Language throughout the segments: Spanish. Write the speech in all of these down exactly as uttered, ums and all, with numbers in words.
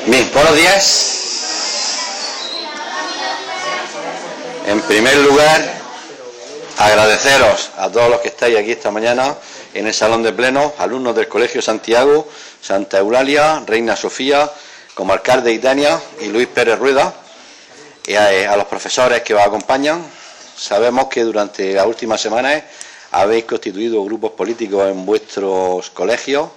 Bien, buenos días. En primer lugar, agradeceros a todos los que estáis aquí esta mañana en el Salón de Plenos, alumnos del Colegio Santiago, Santa Eulalia, Reina Sofía, Comarcal de Itania y Luis Pérez Rueda, y a, a los profesores que os acompañan. Sabemos que durante las últimas semanas habéis constituido grupos políticos en vuestros colegios,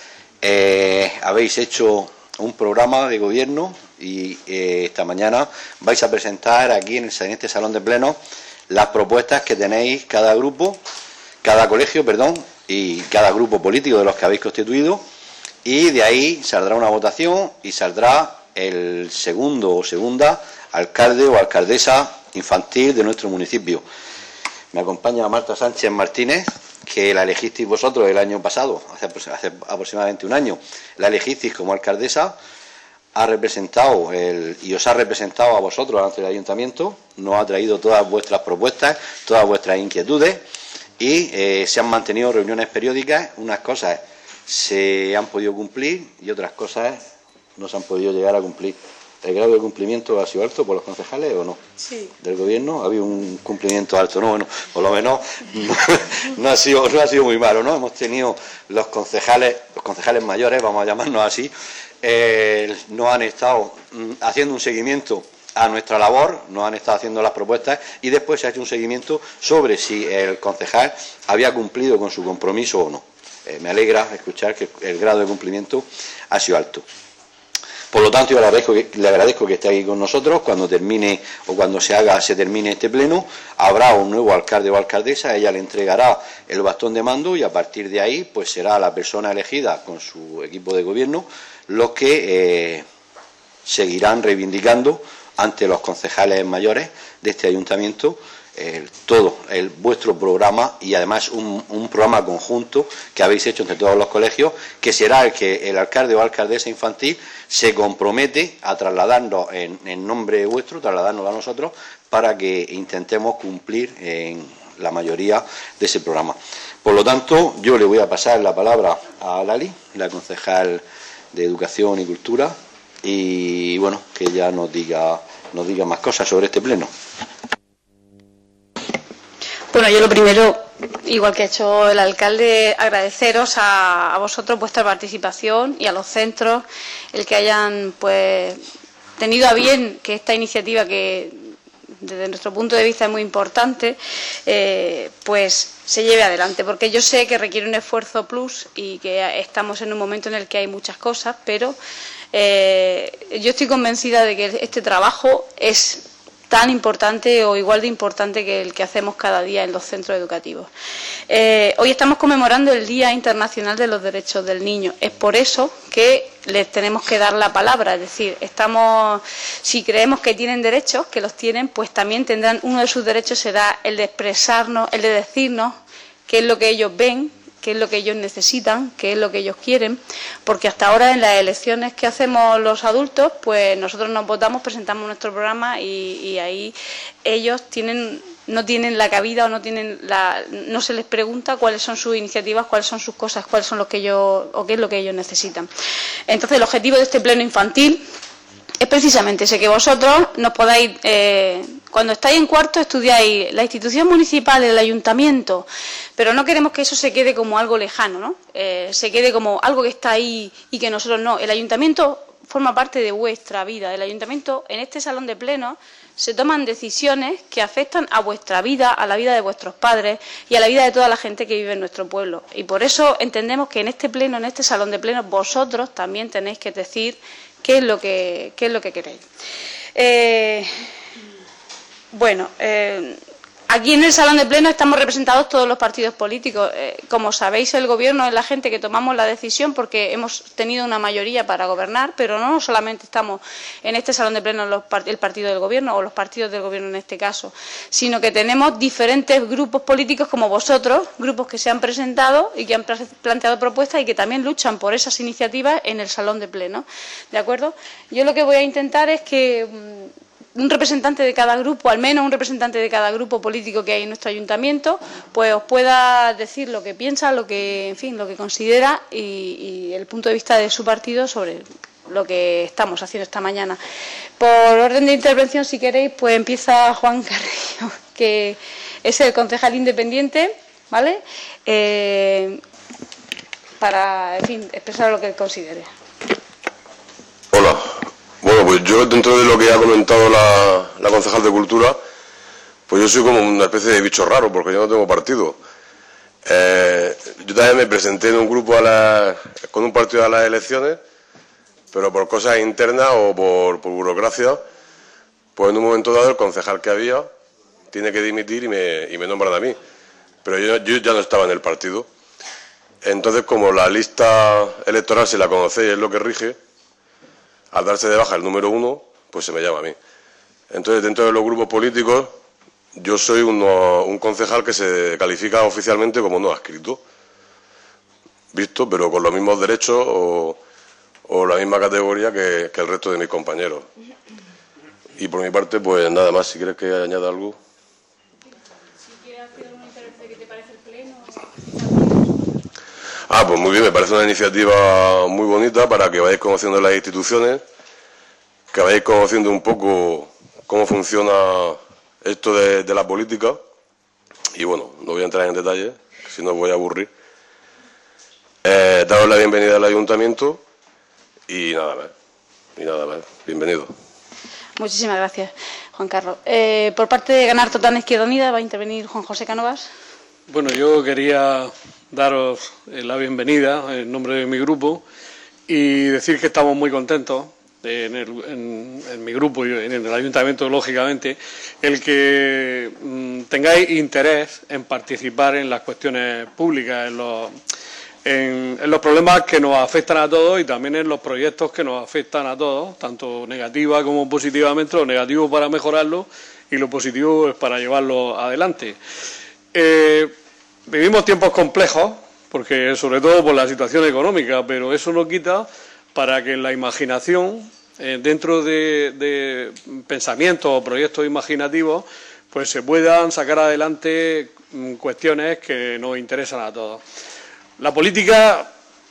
eh, habéis hecho un programa de gobierno y eh, esta mañana vais a presentar aquí en, el, en este salón de pleno las propuestas que tenéis cada grupo, cada colegio, perdón, y cada grupo político de los que habéis constituido, y de ahí saldrá una votación y saldrá el segundo o segunda alcalde o alcaldesa infantil de nuestro municipio. Me acompaña Marta Sánchez Martínez, que la elegisteis vosotros el año pasado, hace, hace aproximadamente un año, la elegisteis como alcaldesa, ha representado el, y os ha representado a vosotros ante el ayuntamiento, nos ha traído todas vuestras propuestas, todas vuestras inquietudes, y eh, se han mantenido reuniones periódicas. Unas cosas se han podido cumplir y otras cosas no se han podido llegar a cumplir. ¿El grado de cumplimiento ha sido alto por los concejales o no? Sí. ¿Del gobierno? ¿Ha habido un cumplimiento alto? No, bueno, por lo menos no, no, ha sido, no ha sido muy malo, ¿no? Hemos tenido los concejales, los concejales mayores, vamos a llamarnos así, eh, nos han estado mm, haciendo un seguimiento a nuestra labor, nos han estado haciendo las propuestas y después se ha hecho un seguimiento sobre si el concejal había cumplido con su compromiso o no. Eh, me alegra escuchar que el grado de cumplimiento ha sido alto. Por lo tanto, yo le agradezco, que, le agradezco que esté aquí con nosotros. Cuando termine o cuando se haga, se termine este pleno, habrá un nuevo alcalde o alcaldesa, ella le entregará el bastón de mando y a partir de ahí pues será la persona elegida con su equipo de gobierno los que eh, seguirán reivindicando ante los concejales mayores de este ayuntamiento eh, todo el vuestro programa y además un, un programa conjunto que habéis hecho entre todos los colegios, que será el que el alcalde o alcaldesa infantil se compromete a trasladarnos en, en nombre vuestro, trasladarnos a nosotros para que intentemos cumplir en la mayoría de ese programa. Por lo tanto, yo le voy a pasar la palabra a Lali, la concejal de Educación y Cultura, y bueno, que ella nos diga, nos diga más cosas sobre este pleno. Bueno, yo lo primero, igual que ha hecho el alcalde, agradeceros a, a vosotros vuestra participación y a los centros el que hayan pues tenido a bien que esta iniciativa, que desde nuestro punto de vista es muy importante, eh, pues se lleve adelante, porque yo sé que requiere un esfuerzo plus y que estamos en un momento en el que hay muchas cosas, pero eh, yo estoy convencida de que este trabajo es tan importante o igual de importante que el que hacemos cada día en los centros educativos. Eh, hoy estamos conmemorando el Día Internacional de los Derechos del Niño. Es por eso que les tenemos que dar la palabra, es decir, estamos, si creemos que tienen derechos, que los tienen, pues también tendrán, uno de sus derechos será el de expresarnos, el de decirnos qué es lo que ellos ven, qué es lo que ellos necesitan, qué es lo que ellos quieren, porque hasta ahora en las elecciones que hacemos los adultos, pues nosotros nos votamos, presentamos nuestro programa y, y ahí ellos tienen, no tienen la cabida o no tienen la, no se les pregunta cuáles son sus iniciativas, cuáles son sus cosas, cuáles son los que ellos o qué es lo que ellos necesitan. Entonces, el objetivo de este pleno infantil es precisamente ese, que vosotros nos podáis, eh, cuando estáis en cuarto, estudiáis la institución municipal, el ayuntamiento, pero no queremos que eso se quede como algo lejano, ¿no? Eh, se quede como algo que está ahí y que nosotros no. El ayuntamiento forma parte de vuestra vida. El ayuntamiento, en este salón de pleno, se toman decisiones que afectan a vuestra vida, a la vida de vuestros padres y a la vida de toda la gente que vive en nuestro pueblo. Y por eso entendemos que en este pleno, en este salón de pleno, vosotros también tenéis que decir qué es lo que, qué es lo que queréis. Eh, bueno, eh, aquí en el salón de pleno estamos representados todos los partidos políticos. Eh, como sabéis, el gobierno es la gente que tomamos la decisión porque hemos tenido una mayoría para gobernar, pero no solamente estamos en este salón de pleno los, el partido del gobierno o los partidos del gobierno en este caso, sino que tenemos diferentes grupos políticos como vosotros, grupos que se han presentado y que han planteado propuestas y que también luchan por esas iniciativas en el salón de pleno. ¿De acuerdo? Yo lo que voy a intentar es que un representante de cada grupo, al menos un representante de cada grupo político que hay en nuestro ayuntamiento, pues os pueda decir lo que piensa, lo que, en fin, lo que considera y, y el punto de vista de su partido sobre lo que estamos haciendo esta mañana. Por orden de intervención, si queréis, pues empieza Juan Carrillo, que es el concejal independiente, ¿vale? Eh, para, en fin, expresar lo que considere. Hola. Bueno, pues yo, dentro de lo que ha comentado la, la concejal de Cultura, pues yo soy como una especie de bicho raro, porque yo no tengo partido. Eh, yo también me presenté en un grupo a la, con un partido a las elecciones, pero por cosas internas o por, por burocracia, pues en un momento dado el concejal que había tiene que dimitir y me, y me nombran a mí. Pero yo, yo ya no estaba en el partido. Entonces, como la lista electoral, si la conocéis, es lo que rige, al darse de baja el número uno, pues se me llama a mí. Entonces, dentro de los grupos políticos, yo soy uno, un concejal que se califica oficialmente como no adscrito, visto, pero con los mismos derechos o, o la misma categoría que, que el resto de mis compañeros. Y por mi parte, pues nada más, si quieres que añada algo. Si quieres hacer una intervención, ¿qué te parece el pleno? Ah, pues muy bien, me parece una iniciativa muy bonita para que vayáis conociendo las instituciones, que vayáis conociendo un poco cómo funciona esto de, de la política. Y bueno, no voy a entrar en detalle, si no os voy a aburrir. Eh, daros la bienvenida al ayuntamiento y nada más, y nada más, bienvenido. Muchísimas gracias, Juan Carlos. Eh, por parte de Ganar Total Izquierda Unida va a intervenir Juan José Cánovas. Bueno, yo quería daros la bienvenida en nombre de mi grupo y decir que estamos muy contentos en, el, en, en mi grupo y en el ayuntamiento, lógicamente, el que mmm, tengáis interés en participar en las cuestiones públicas, en los, en, en los problemas que nos afectan a todos y también en los proyectos que nos afectan a todos, tanto negativa como positivamente, lo negativo para mejorarlo y lo positivo es para llevarlo adelante. Eh, vivimos tiempos complejos, porque sobre todo por la situación económica, pero eso no quita para que en la imaginación, eh, dentro de, de pensamientos o proyectos imaginativos, pues se puedan sacar adelante mm, cuestiones que nos interesan a todos. La política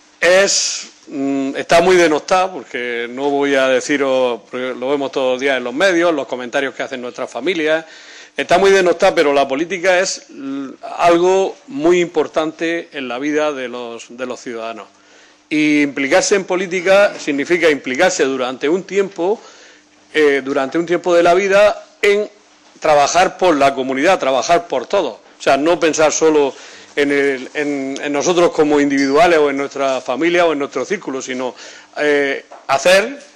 es mm, está muy denostada, porque no voy a deciros, lo vemos todos los días en los medios, los comentarios que hacen nuestras familias. Está muy denostada, pero la política es algo muy importante en la vida de los, de los ciudadanos. Y implicarse en política significa implicarse durante un tiempo, eh, durante un tiempo de la vida, en trabajar por la comunidad, trabajar por todos. O sea, no pensar solo en, el, en, en nosotros como individuales o en nuestra familia o en nuestro círculo, sino eh, hacer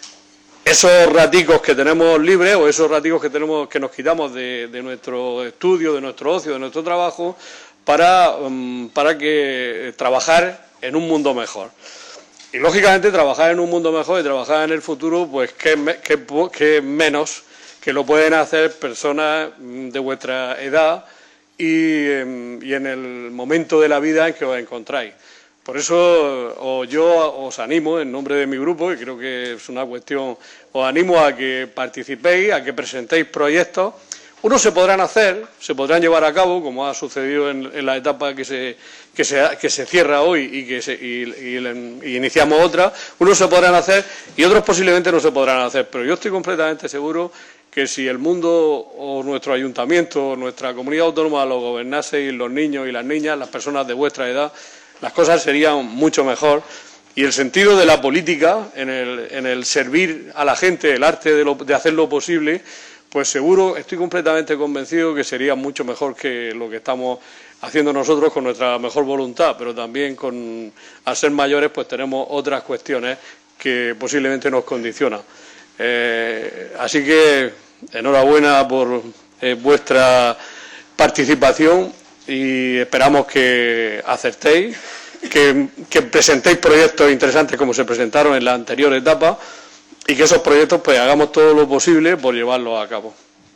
esos raticos que tenemos libres o esos raticos que tenemos que nos quitamos de, de nuestro estudio, de nuestro ocio, de nuestro trabajo, para, um, para que trabajar en un mundo mejor. Y lógicamente trabajar en un mundo mejor y trabajar en el futuro, pues qué, qué, qué menos que lo pueden hacer personas de vuestra edad y, y en el momento de la vida en que os encontráis. Por eso o yo os animo, en nombre de mi grupo, y creo que es una cuestión, os animo a que participéis, a que presentéis proyectos. Unos se podrán hacer, se podrán llevar a cabo, como ha sucedido en, en la etapa que se, que se, que se cierra hoy y que se, y, y, y iniciamos otra. Unos se podrán hacer y otros posiblemente no se podrán hacer. Pero yo estoy completamente seguro que si el mundo o nuestro ayuntamiento o nuestra comunidad autónoma lo gobernaseis los niños y las niñas, las personas de vuestra edad, las cosas serían mucho mejor. Y el sentido de la política, en el, en el servir a la gente, el arte de, lo, de hacer lo posible, pues seguro, estoy completamente convencido que sería mucho mejor que lo que estamos haciendo nosotros con nuestra mejor voluntad, pero también con, al ser mayores, pues tenemos otras cuestiones que posiblemente nos condicionan. Eh, así que enhorabuena por eh, vuestra participación y esperamos que acertéis, que, que presentéis proyectos interesantes como se presentaron en la anterior etapa y que esos proyectos pues hagamos todo lo posible por llevarlos a cabo.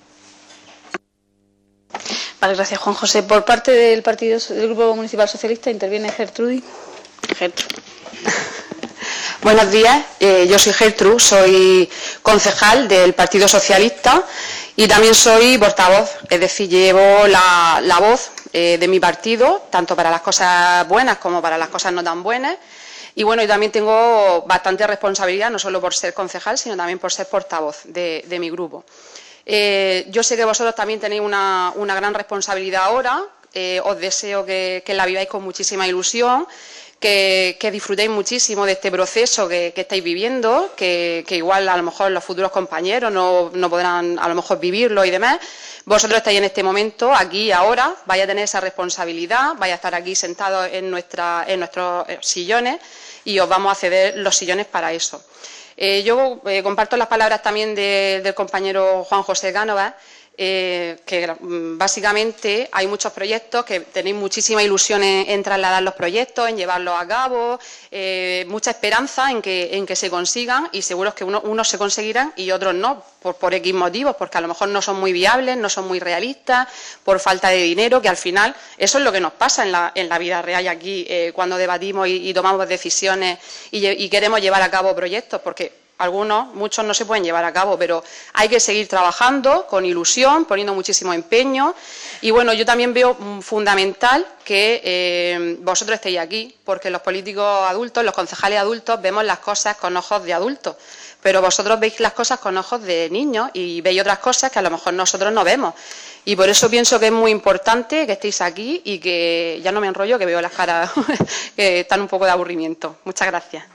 Vale, gracias, Juan José. Por parte del partido del Grupo Municipal Socialista interviene Gertrudis. Gertrude. Buenos días, eh, yo soy Gertrude, soy concejal del Partido Socialista y también soy portavoz, es decir, llevo la, la voz eh, de mi partido, tanto para las cosas buenas como para las cosas no tan buenas. Y bueno, yo también tengo bastante responsabilidad, no solo por ser concejal, sino también por ser portavoz de, de mi grupo. Eh, yo sé que vosotros también tenéis una, una gran responsabilidad ahora, eh, os deseo que, que la viváis con muchísima ilusión, que, que disfrutéis muchísimo de este proceso que, que estáis viviendo, que, que igual a lo mejor los futuros compañeros no, no podrán a lo mejor vivirlo y demás. Vosotros estáis en este momento, aquí, ahora, vais a tener esa responsabilidad, vais a estar aquí sentados en, nuestra, en nuestros sillones y os vamos a ceder los sillones para eso. Eh, yo eh, comparto las palabras también de, del compañero Juan José Cánovas, eh, que básicamente hay muchos proyectos que tenéis muchísima ilusión en, en trasladar los proyectos, en llevarlos a cabo, eh, mucha esperanza en que, en que se consigan y seguro es que uno, unos se conseguirán y otros no, por, por X motivos, porque a lo mejor no son muy viables, no son muy realistas, por falta de dinero, que al final eso es lo que nos pasa en la, en la vida real aquí eh, cuando debatimos y, y tomamos decisiones y, y queremos llevar a cabo proyectos, porque algunos, muchos no se pueden llevar a cabo, pero hay que seguir trabajando con ilusión, poniendo muchísimo empeño. Y bueno, yo también veo fundamental que eh, vosotros estéis aquí, porque los políticos adultos, los concejales adultos, vemos las cosas con ojos de adultos, pero vosotros veis las cosas con ojos de niños y veis otras cosas que a lo mejor nosotros no vemos. Y por eso pienso que es muy importante que estéis aquí y que, ya no me enrollo, que veo las caras que están un poco de aburrimiento. Muchas gracias.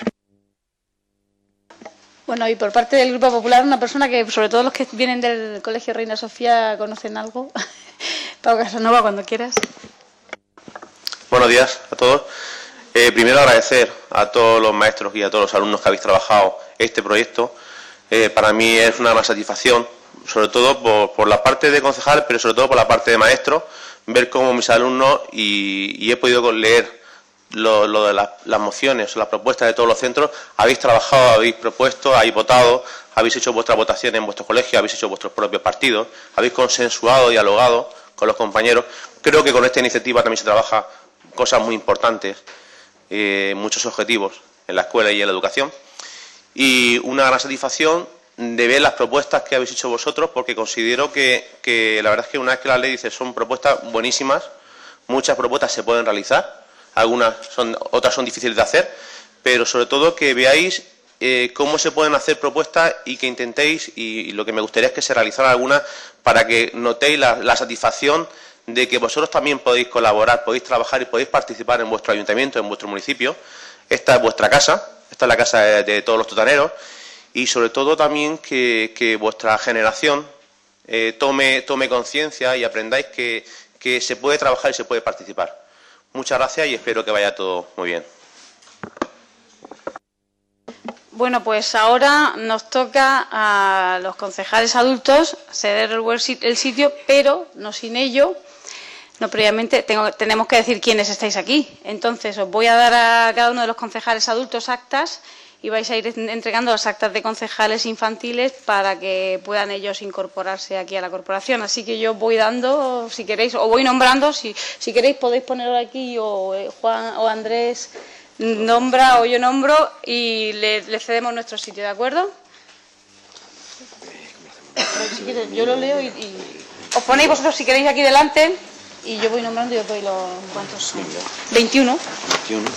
Bueno, y por parte del Grupo Popular, una persona que, sobre todo los que vienen del Colegio Reina Sofía, conocen algo. Pau Casanova, cuando quieras. Buenos días a todos. Eh, primero agradecer a todos los maestros y a todos los alumnos que habéis trabajado este proyecto. Eh, para mí es una gran satisfacción, sobre todo por, por la parte de concejal, pero sobre todo por la parte de maestro, ver cómo mis alumnos, y, y he podido leer Lo, lo de las, las mociones o las propuestas de todos los centros, habéis trabajado, habéis propuesto, habéis votado, habéis hecho vuestra votación en vuestro colegio, habéis hecho vuestros propios partidos, habéis consensuado, dialogado con los compañeros. Creo que con esta iniciativa también se trabaja cosas muy importantes, eh, muchos objetivos en la escuela y en la educación. Y una gran satisfacción de ver las propuestas que habéis hecho vosotros, porque considero que, que la verdad es que una vez que la ley dice son propuestas buenísimas, muchas propuestas se pueden realizar. Algunas son, otras son difíciles de hacer, pero sobre todo que veáis eh, cómo se pueden hacer propuestas y que intentéis, y, y lo que me gustaría es que se realizaran algunas para que notéis la, la satisfacción de que vosotros también podéis colaborar, podéis trabajar y podéis participar en vuestro ayuntamiento, en vuestro municipio. Esta es vuestra casa, esta es la casa de, de todos los totaneros, y sobre todo también que, que vuestra generación eh, tome, tome conciencia y aprendáis que, que se puede trabajar y se puede participar. Muchas gracias y espero que vaya todo muy bien. Bueno, pues ahora nos toca a los concejales adultos ceder el sitio, pero no sin ello, no previamente, tengo, tenemos que decir quiénes estáis aquí. Entonces, os voy a dar a cada uno de los concejales adultos actas y vais a ir entregando las actas de concejales infantiles para que puedan ellos incorporarse aquí a la corporación. Así que yo voy dando, si queréis, o voy nombrando, si, si queréis podéis ponerlo aquí, o eh, Juan o Andrés nombra o yo nombro y le, le cedemos nuestro sitio, ¿de acuerdo? Si quieres, yo lo leo y, y os ponéis vosotros si queréis aquí delante y yo voy nombrando y os doy los... ¿Cuántos son? veintiuno. veintiuno.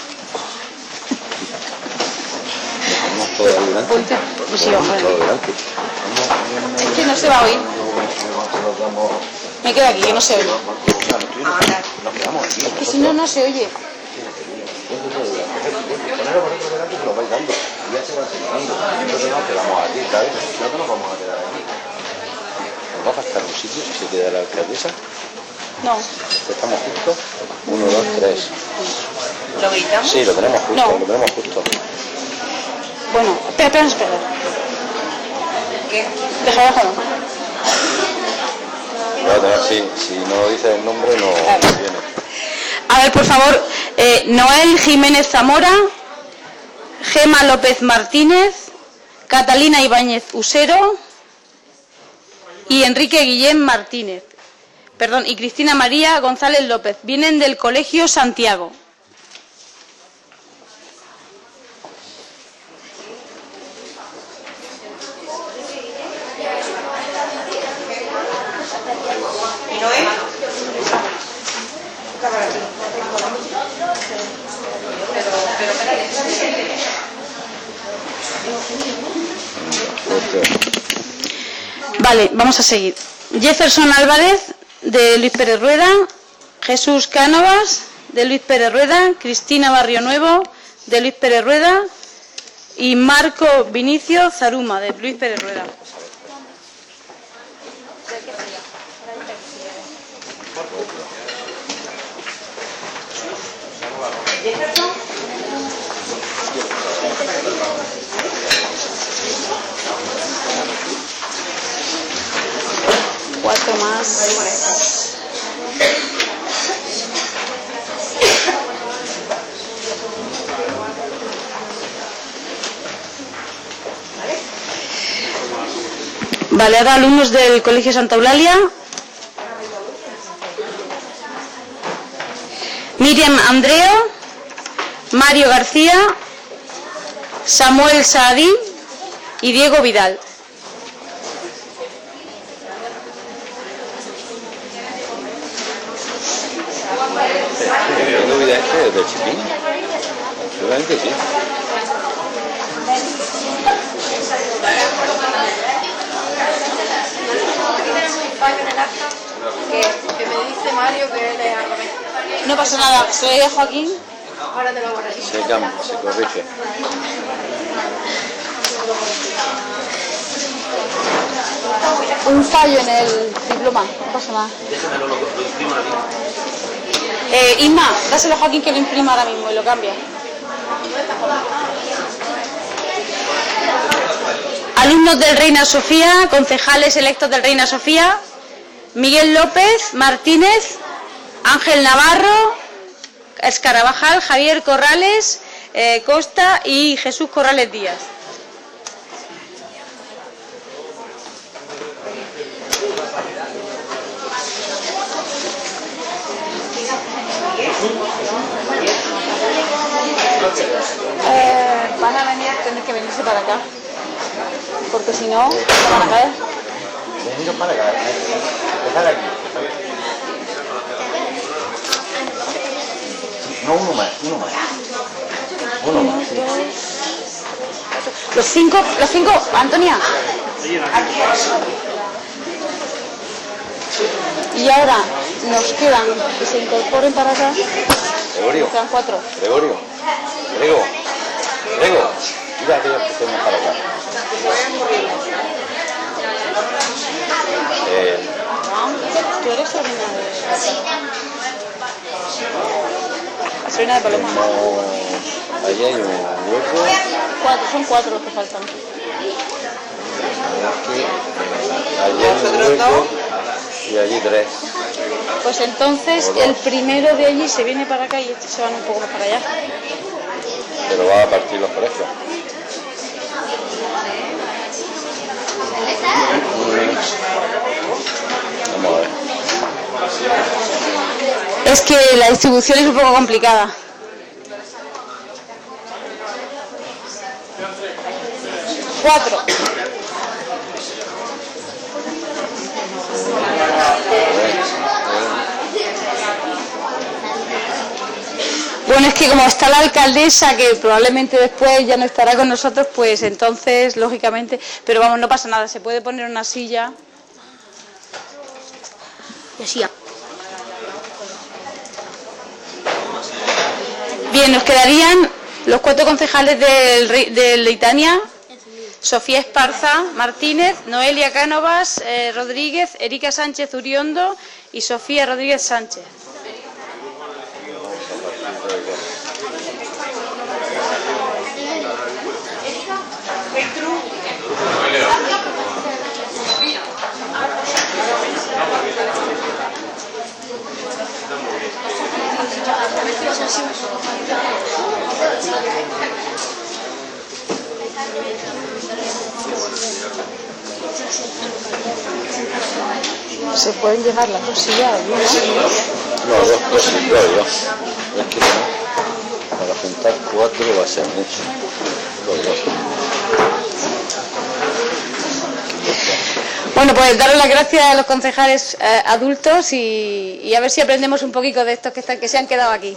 Todo adelante. Ponte, pues sí, ojalá. Es que no se va a oír. Me quedo aquí, que no se oye. Es que si no, no se oye. Ponerlo por otro delante que lo vais dando. Y ya se van sentando. Nosotros nos quedamos aquí, ¿sabes? Nosotros nos vamos a quedar aquí. ¿Nos va a faltar un sitio si se queda la alcaldesa? No. Estamos justos. Uno, dos, tres. ¿Lo gritamos? Sí, lo tenemos justo, no. lo tenemos justo. Bueno, espera, espera, espera. ¿Qué? Deja, déjalo. Claro, si, si no dices el nombre, no, claro. No viene. A ver, por favor, eh, Noel Jiménez Zamora, Gema López Martínez, Catalina Ibáñez Usero y Enrique Guillén Martínez. Perdón, y Cristina María González López. Vienen del Colegio Santiago. Vale, vamos a seguir. Jefferson Álvarez, de Luis Pérez Rueda. Jesús Cánovas, de Luis Pérez Rueda. Cristina Barrio Nuevo, de Luis Pérez Rueda. Y Marco Vinicio Zaruma, de Luis Pérez Rueda. Cuatro más. Vale, ahora alumnos del Colegio Santa Eulalia. Miriam Andreo, Mario García, Samuel Saadí y Diego Vidal. ¿Diego Vidal este es de Chipín? Seguramente sí. Que, que me dice Mario que él es al revés. No pasa nada, se lo dejo a Joaquín. Ahora te lo borré. Se cambia, se corrige. Un fallo en el diploma, no pasa nada. Eh, Isma, dáselo a Joaquín que lo imprima ahora mismo y lo cambia. Alumnos del Reina Sofía, concejales electos del Reina Sofía. Miguel López Martínez, Ángel Navarro, Escarabajal, Javier Corrales, eh, Costa y Jesús Corrales Díaz. Eh, van a venir, tener que venirse para acá, porque si no, se van a caer. Veniros para acá, dejar aquí. No, uno más, uno más. Uno más, sí. Los cinco, los cinco, Antonia. Y ahora nos quedan que se incorporen para acá. Gregorio. Quedan cuatro. Gregorio. Grego. Grego. Mira aquellos que tenemos para acá. Eh, Tú eres sobrina de... Sobrina de Paloma. tenemos... Allí hay un hueco. Cuatro, son cuatro los que faltan. Aquí. Allí hay un hueco. Y allí tres. Pues entonces el primero de allí se viene para acá y estos se van un poco más para allá. Pero va a partir los colegios. Vamos a ver. Es que la distribución es un poco complicada. Cuatro. Bueno, es que como está la alcaldesa, que probablemente después ya no estará con nosotros, pues entonces, lógicamente, pero vamos, no pasa nada, se puede poner una silla. Y así. Bien, nos quedarían los cuatro concejales del, del Leitania: Sofía Esparza Martínez, Noelia Cánovas eh, Rodríguez, Erika Sánchez Uriondo y Sofía Rodríguez Sánchez. ¿Se pueden llevar las dos sillas? ¿No? No, dos cosas, yo, yo. Es que no, para juntar cuatro va a ser mucho. Los dos. Bueno, pues daros las gracias a los concejales eh, adultos y, y a ver si aprendemos un poquito de estos que, están, que se han quedado aquí.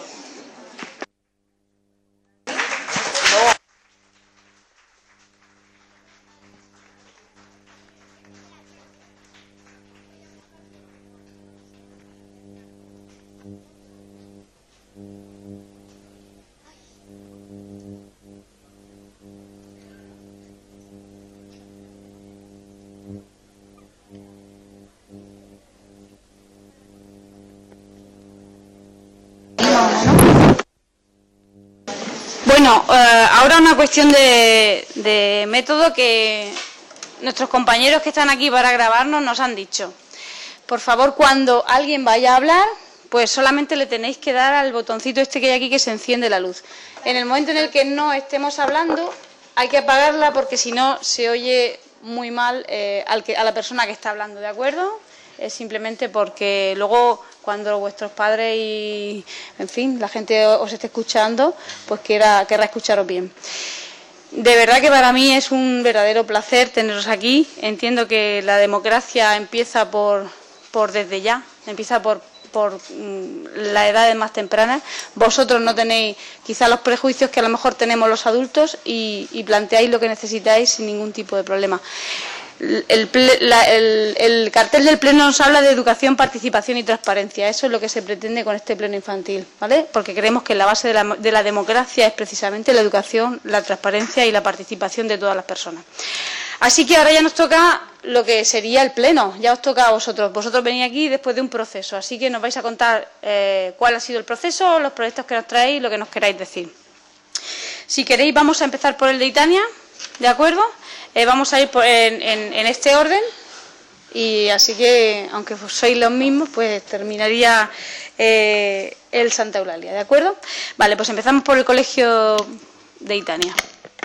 Bueno, eh, ahora una cuestión de, de método que nuestros compañeros que están aquí para grabarnos nos han dicho. Por favor, cuando alguien vaya a hablar, pues solamente le tenéis que dar al botoncito este que hay aquí que se enciende la luz. En el momento en el que no estemos hablando, hay que apagarla porque si no se oye muy mal eh, al que, a la persona que está hablando, ¿de acuerdo? Es simplemente porque luego cuando vuestros padres y, en fin, la gente os esté escuchando, pues querrá, querrá escucharos bien. De verdad que para mí es un verdadero placer teneros aquí. Entiendo que la democracia empieza por, por desde ya, empieza por, por mm, las edades más tempranas. Vosotros no tenéis quizá los prejuicios que a lo mejor tenemos los adultos y, y planteáis lo que necesitáis sin ningún tipo de problema. El, la, el, el cartel del pleno nos habla de educación, participación y transparencia. Eso es lo que se pretende con este pleno infantil, ¿vale? Porque creemos que la base de la, de la democracia es precisamente la educación, la transparencia y la participación de todas las personas. Así que ahora ya nos toca lo que sería el pleno, ya os toca a vosotros. Vosotros venís aquí después de un proceso, así que nos vais a contar eh, cuál ha sido el proceso, los proyectos que nos traéis y lo que nos queráis decir. Si queréis vamos a empezar por el de Itania, ¿de acuerdo? Eh, vamos a ir por, en, en, en este orden y así que, aunque sois los mismos, pues terminaría eh, el Santa Eulalia, ¿de acuerdo? Vale, pues empezamos por el colegio de Itania.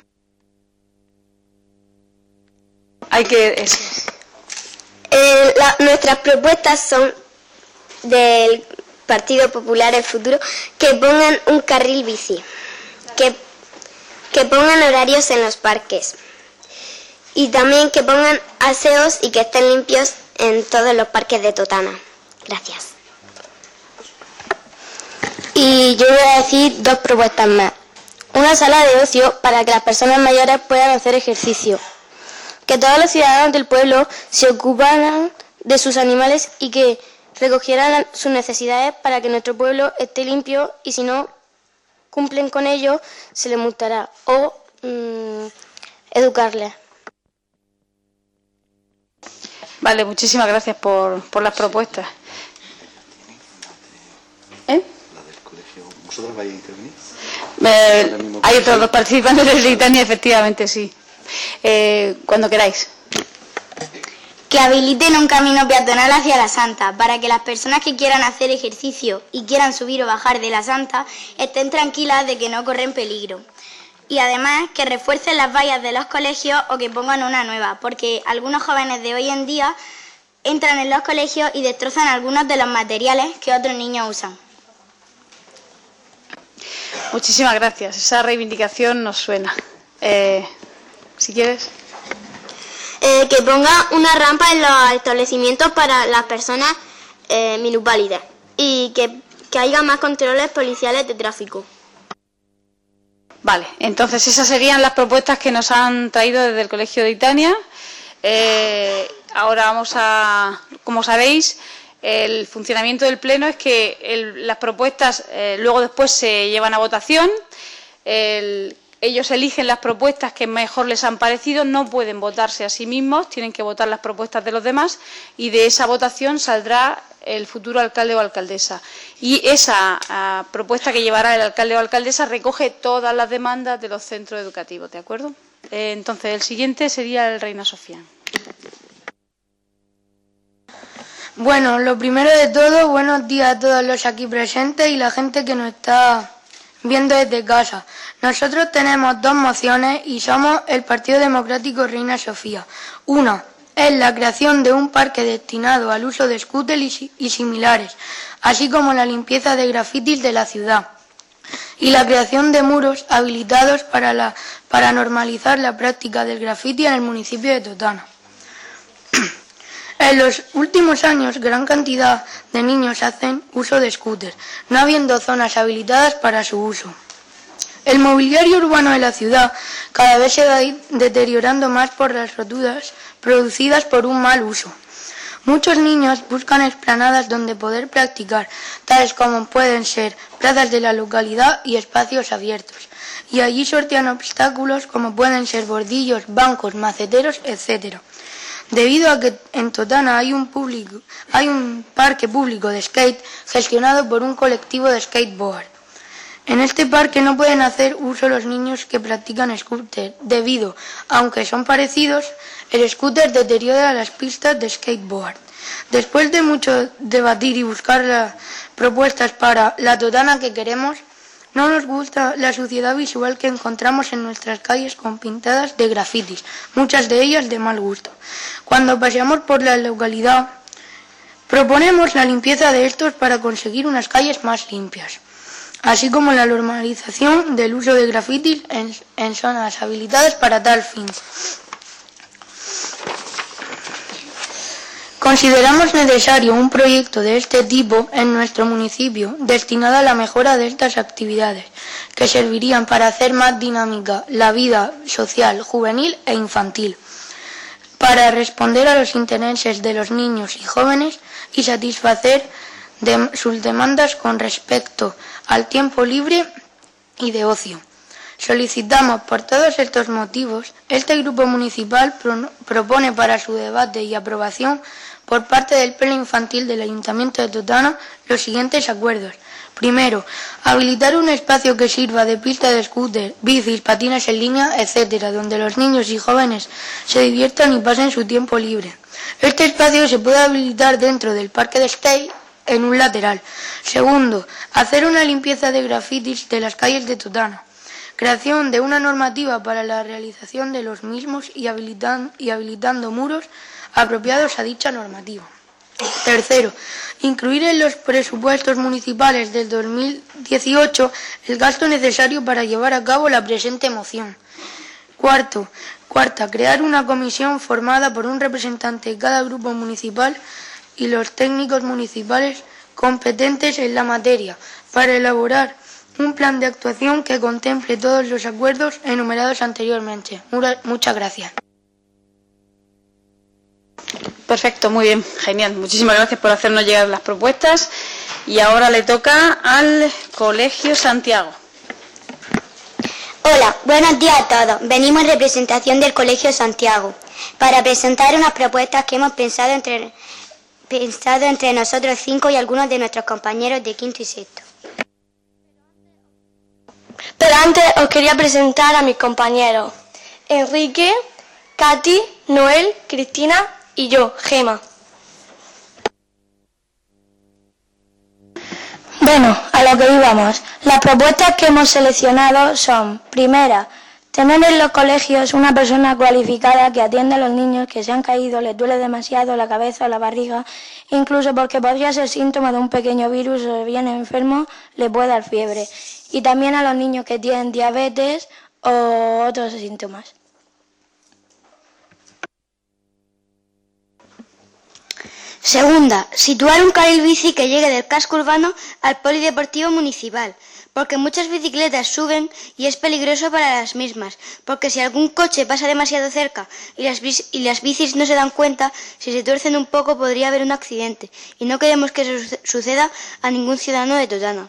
Hay que... Eso. Eh, la, nuestras propuestas son del Partido Popular El Futuro que pongan un carril bici, que, que pongan horarios en los parques. Y también que pongan aseos y que estén limpios en todos los parques de Totana. Gracias. Y yo voy a decir dos propuestas más. Una sala de ocio para que las personas mayores puedan hacer ejercicio. Que todos los ciudadanos del pueblo se ocuparan de sus animales y que recogieran sus necesidades para que nuestro pueblo esté limpio y si no cumplen con ello se les multará o mmm, educarles. Vale, muchísimas gracias por, por las propuestas. ¿Eh? La del colegio. ¿Vosotros vais a intervenir? Eh, hay otros dos participantes de Itania, efectivamente, sí. Eh, cuando queráis. Que habiliten un camino peatonal hacia la Santa, para que las personas que quieran hacer ejercicio y quieran subir o bajar de la Santa estén tranquilas de que no corren peligro. Y además que refuercen las vallas de los colegios o que pongan una nueva, porque algunos jóvenes de hoy en día entran en los colegios y destrozan algunos de los materiales que otros niños usan. Muchísimas gracias. Esa reivindicación nos suena. Eh, si quieres. Eh, que ponga una rampa en los establecimientos para las personas eh, minusválidas y que, que haya más controles policiales de tráfico. Vale, entonces esas serían las propuestas que nos han traído desde el Colegio de Itania. Eh, ahora vamos a, como sabéis, el funcionamiento del Pleno es que el, las propuestas eh, luego después se llevan a votación. El, ellos eligen las propuestas que mejor les han parecido, no pueden votarse a sí mismos, tienen que votar las propuestas de los demás y de esa votación saldrá el futuro alcalde o alcaldesa. Y esa uh, propuesta que llevará el alcalde o alcaldesa recoge todas las demandas de los centros educativos, ¿de acuerdo? Eh, entonces, el siguiente sería el Reina Sofía. Bueno, lo primero de todo, buenos días a todos los aquí presentes y la gente que nos está viendo desde casa. Nosotros tenemos dos mociones y somos el Partido Democrático Reina Sofía. Una es la creación de un parque destinado al uso de scooters y similares, así como la limpieza de grafitis de la ciudad y la creación de muros habilitados para, la, para normalizar la práctica del grafiti en el municipio de Totana. En los últimos años, gran cantidad de niños hacen uso de scooters, no habiendo zonas habilitadas para su uso. El mobiliario urbano de la ciudad cada vez se va a ir deteriorando más por las roturas producidas por un mal uso. Muchos niños buscan explanadas donde poder practicar, tales como pueden ser plazas de la localidad y espacios abiertos, y allí sortean obstáculos como pueden ser bordillos, bancos, maceteros, etcétera. Debido a que en Totana hay un, público, hay un parque público de skate gestionado por un colectivo de skateboard. En este parque no pueden hacer uso los niños que practican scooter, debido, aunque son parecidos, el scooter deteriora las pistas de skateboard. Después de mucho debatir y buscar las propuestas para la Totana que queremos, no nos gusta la suciedad visual que encontramos en nuestras calles con pintadas de grafitis, muchas de ellas de mal gusto. Cuando paseamos por la localidad, proponemos la limpieza de estos para conseguir unas calles más limpias, así como la normalización del uso de grafitis en, en zonas habilitadas para tal fin. Consideramos necesario un proyecto de este tipo en nuestro municipio, destinado a la mejora de estas actividades, que servirían para hacer más dinámica la vida social, juvenil e infantil, para responder a los intereses de los niños y jóvenes y satisfacer de sus demandas con respecto al tiempo libre y de ocio. Solicitamos por todos estos motivos, este grupo municipal pro- propone para su debate y aprobación por parte del Pleno Infantil del Ayuntamiento de Totana los siguientes acuerdos. Primero, habilitar un espacio que sirva de pista de scooter, bicis, patines en línea, etcétera, donde los niños y jóvenes se diviertan y pasen su tiempo libre. Este espacio se puede habilitar dentro del parque de skate en un lateral. Segundo, hacer una limpieza de grafitis de las calles de Totana. Creación de una normativa para la realización de los mismos y, habilitan, y habilitando muros apropiados a dicha normativa. Tercero, incluir en los presupuestos municipales del dos mil dieciocho el gasto necesario para llevar a cabo la presente moción. Cuarto, cuarta, crear una comisión formada por un representante de cada grupo municipal y los técnicos municipales competentes en la materia para elaborar un plan de actuación que contemple todos los acuerdos enumerados anteriormente. Muchas gracias. Perfecto, muy bien, genial. Muchísimas gracias por hacernos llegar las propuestas. Y ahora le toca al Colegio Santiago. Hola, buenos días a todos. Venimos en representación del Colegio Santiago para presentar unas propuestas que hemos pensado entre, pensado entre nosotros cinco y algunos de nuestros compañeros de quinto y sexto. Pero antes os quería presentar a mis compañeros, Enrique, Katy, Noel, Cristina y yo, Gema. Bueno, a lo que íbamos. Las propuestas que hemos seleccionado son: primera, tener en los colegios una persona cualificada que atienda a los niños que se han caído, les duele demasiado la cabeza o la barriga, incluso porque podría ser síntoma de un pequeño virus o bien enfermo, le puede dar fiebre. Y también a los niños que tienen diabetes o otros síntomas. Segunda, situar un carril bici que llegue del casco urbano al polideportivo municipal, porque muchas bicicletas suben y es peligroso para las mismas, porque si algún coche pasa demasiado cerca y las, bici, y las bicis no se dan cuenta, si se tuercen un poco podría haber un accidente, y no queremos que eso suceda a ningún ciudadano de Totana.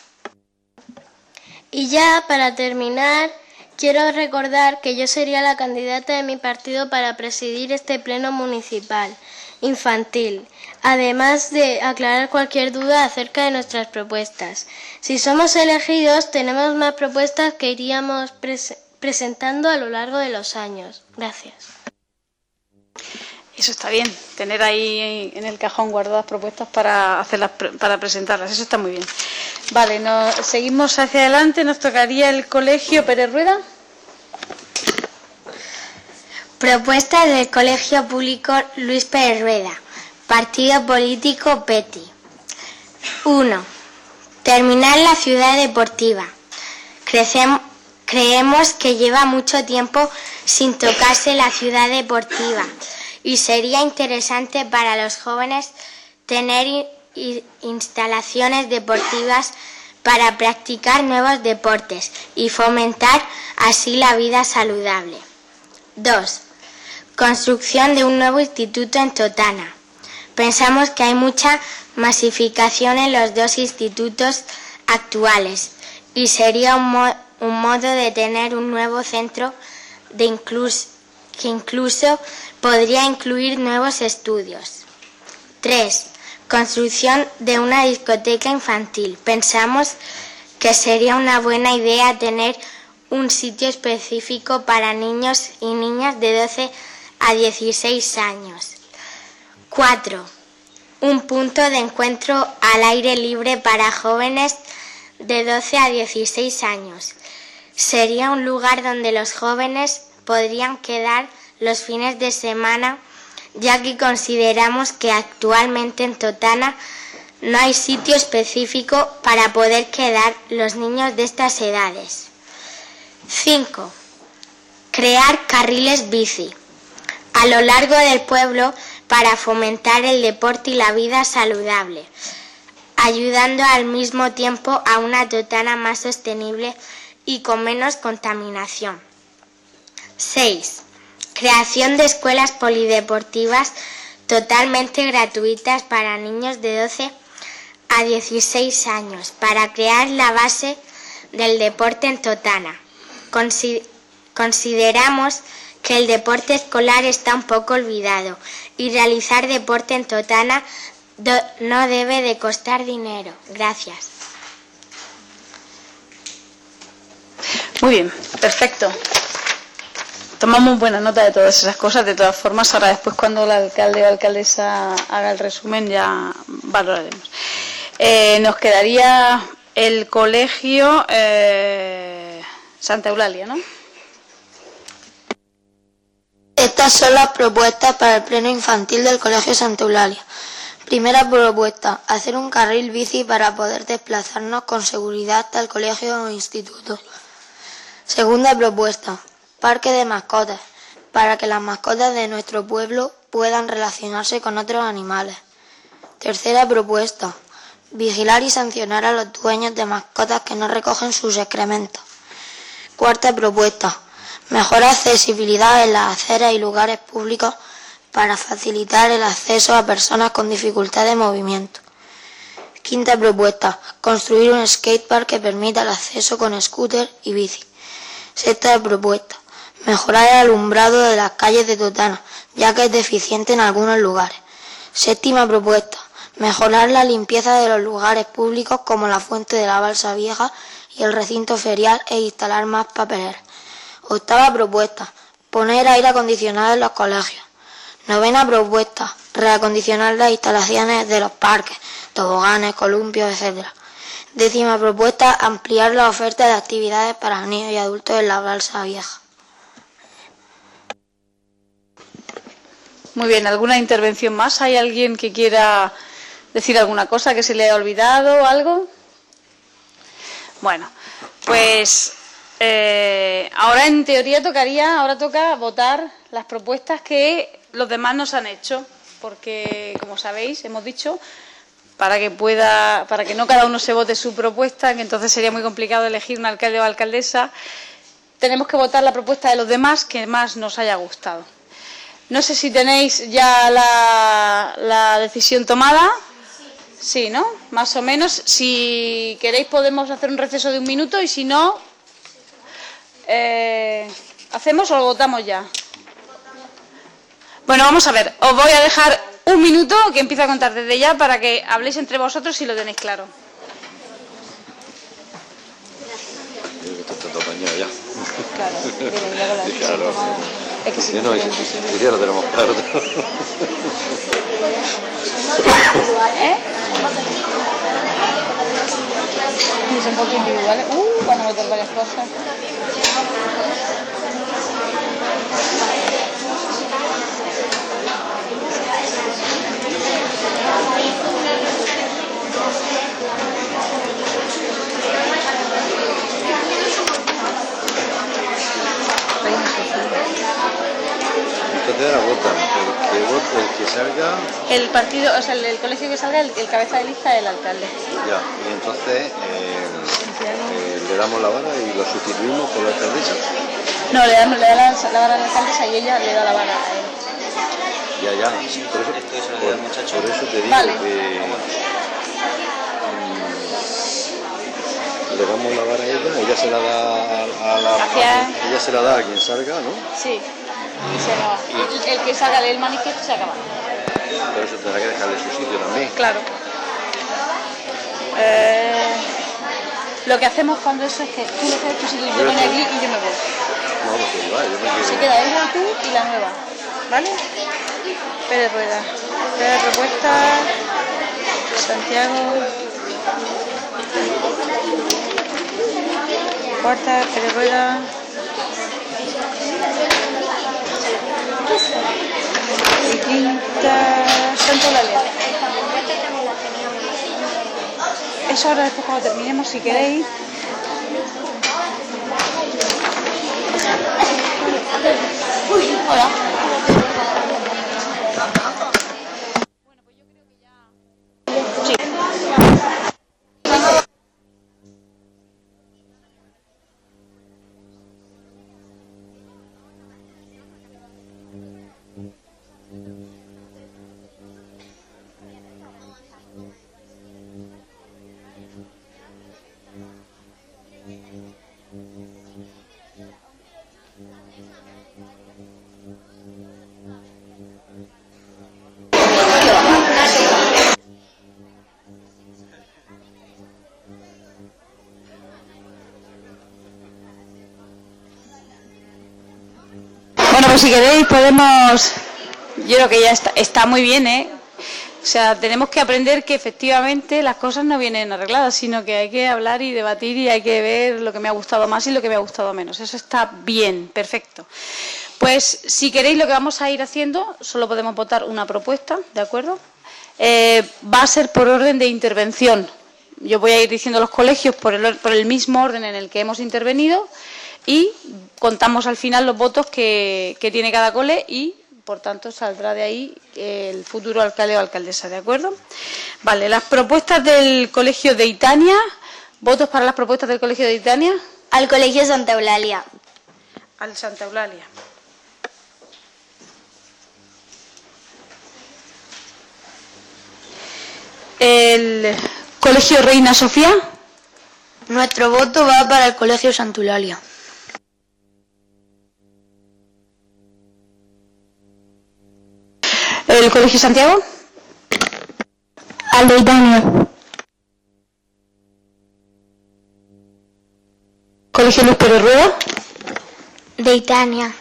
Y ya, para terminar, quiero recordar que yo sería la candidata de mi partido para presidir este pleno municipal infantil, además de aclarar cualquier duda acerca de nuestras propuestas. Si somos elegidos, tenemos más propuestas que iríamos pres- presentando a lo largo de los años. Gracias. Eso está bien, tener ahí en el cajón guardadas propuestas para hacerlas, para presentarlas, eso está muy bien. Vale, nos, seguimos hacia adelante, nos tocaría el Colegio Pérez Rueda. Propuesta del Colegio Público Luis Pérez Rueda. Partido político P E T I. uno. Terminar la ciudad deportiva. Crecem- creemos que lleva mucho tiempo sin tocarse la ciudad deportiva y sería interesante para los jóvenes tener i- instalaciones deportivas para practicar nuevos deportes y fomentar así la vida saludable. dos. Construcción de un nuevo instituto en Totana. Pensamos que hay mucha masificación en los dos institutos actuales y sería un, mo- un modo de tener un nuevo centro de inclus- que incluso podría incluir nuevos estudios. tres. Construcción de una discoteca infantil. Pensamos que sería una buena idea tener un sitio específico para niños y niñas de doce a dieciséis años. cuatro. Un punto de encuentro al aire libre para jóvenes de doce a dieciséis años. Sería un lugar donde los jóvenes podrían quedar los fines de semana, ya que consideramos que actualmente en Totana no hay sitio específico para poder quedar los niños de estas edades. cinco. Crear carriles bici a lo largo del pueblo para fomentar el deporte y la vida saludable, ayudando al mismo tiempo a una Totana más sostenible y con menos contaminación. seis. Creación de escuelas polideportivas totalmente gratuitas para niños de doce a dieciséis años, para crear la base del deporte en Totana. Consi- consideramos que el deporte escolar está un poco olvidado y realizar deporte en Totana do- no debe de costar dinero. Gracias. Muy bien, perfecto. Tomamos buena nota de todas esas cosas. De todas formas, ahora después cuando el alcalde o alcaldesa haga el resumen ya valoraremos. Eh, nos quedaría el colegio eh, Santa Eulalia, ¿no? Estas son las propuestas para el pleno infantil del Colegio Santa Eulalia. Primera propuesta, hacer un carril bici para poder desplazarnos con seguridad hasta el colegio o instituto. Segunda propuesta, parque de mascotas, para que las mascotas de nuestro pueblo puedan relacionarse con otros animales. Tercera propuesta, vigilar y sancionar a los dueños de mascotas que no recogen sus excrementos. Cuarta propuesta, mejor accesibilidad en las aceras y lugares públicos para facilitar el acceso a personas con dificultad de movimiento. Quinta propuesta, construir un skatepark que permita el acceso con scooter y bici. Sexta propuesta, mejorar el alumbrado de las calles de Totana, ya que es deficiente en algunos lugares. Séptima propuesta, mejorar la limpieza de los lugares públicos como la fuente de la Balsa Vieja y el recinto ferial e instalar más papeleras. Octava propuesta, poner aire acondicionado en los colegios. Novena propuesta, reacondicionar las instalaciones de los parques, toboganes, columpios, etcétera. Décima propuesta, ampliar la oferta de actividades para niños y adultos en la Balsa Vieja. Muy bien, ¿alguna intervención más? ¿Hay alguien que quiera decir alguna cosa que se le haya olvidado o algo? Bueno, pues eh, ahora en teoría tocaría, ahora toca votar las propuestas que los demás nos han hecho, porque como sabéis, hemos dicho, para que pueda, para que no cada uno se vote su propuesta, que entonces sería muy complicado elegir un alcalde o alcaldesa, tenemos que votar la propuesta de los demás que más nos haya gustado. No sé si tenéis ya la, la decisión tomada. Sí, ¿no? Más o menos. Si queréis podemos hacer un receso de un minuto y si no, eh, ¿hacemos o lo votamos ya? Bueno, vamos a ver. Os voy a dejar un minuto que empiezo a contar desde ya para que habléis entre vosotros si lo tenéis claro. Claro, vienen ya con la decisión Claro. tomada. Es que si Sí, no, no, y sería si- imposible. si ya lo tenemos claro. ¿Eh? Sí, son poco individuales. Uh, van a meter varias cosas. Entonces ahora votan. El que vote, el que salga, El partido, o sea, el, el colegio que salga, el, el cabeza de lista es el alcalde. ya. Y entonces eh, eh, le damos la vara y lo sustituimos por la alcaldesa. No, le da, le da la, la vara a la alcaldesa y ella le da la vara a él. Ya, ya. Por eso, por, por eso te digo Vale. que mm, le damos la vara a ella, ella se la da a, a la Gracias. a- ella se la da a quien salga, ¿no? Sí. Y se acaba. El, el que salga del manifiesto se acaba. Pero eso tendrá que dejarle su sitio también. Claro. Eh, Lo que hacemos cuando eso es que tú lo haces, tú sigues, yo vengo aquí y yo me voy. No, pues igual, yo me Se quedo. queda esa tú y la nueva, ¿vale? Pérez Rueda. Pérez Propuesta, Santiago. Cuarta, Pérez Rueda. Y quinta, Santa Eulalia. Eso ahora después cuando terminemos, si queréis. Hola. Sí. Bueno, pues si queréis podemos, yo creo que ya está, está muy bien, ¿eh? O sea, tenemos que aprender que efectivamente las cosas no vienen arregladas, sino que hay que hablar y debatir y hay que ver lo que me ha gustado más y lo que me ha gustado menos. Eso está bien, perfecto. Pues si queréis lo que vamos a ir haciendo, solo podemos votar una propuesta, ¿de acuerdo? Eh, va a ser por orden de intervención. Yo voy a ir diciendo los colegios por el, por el mismo orden en el que hemos intervenido y contamos al final los votos que, que tiene cada cole y, por tanto, saldrá de ahí el futuro alcalde o alcaldesa, ¿de acuerdo? Vale, las propuestas del Colegio de Itania. ¿Votos para las propuestas del Colegio de Itania? Al Colegio Santa Eulalia. Al Santa Eulalia. El Colegio Reina Sofía. Nuestro voto va para el Colegio Santa Eulalia. ¿El Colegio Santiago? Al de Itania. ¿Colegio Luis Pérez Rueda? De Itania.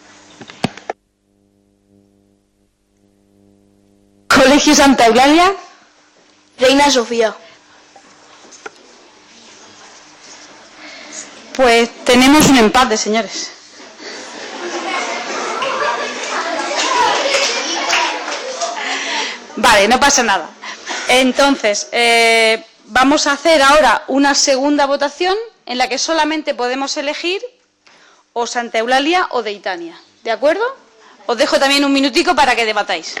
¿Colegio Santa Eulalia? Reina Sofía. Pues tenemos un empate, señores. Vale, no pasa nada. Entonces, eh, vamos a hacer ahora una segunda votación en la que solamente podemos elegir o Santa Eulalia o de Itania. ¿De acuerdo? Os dejo también un minutico para que debatáis.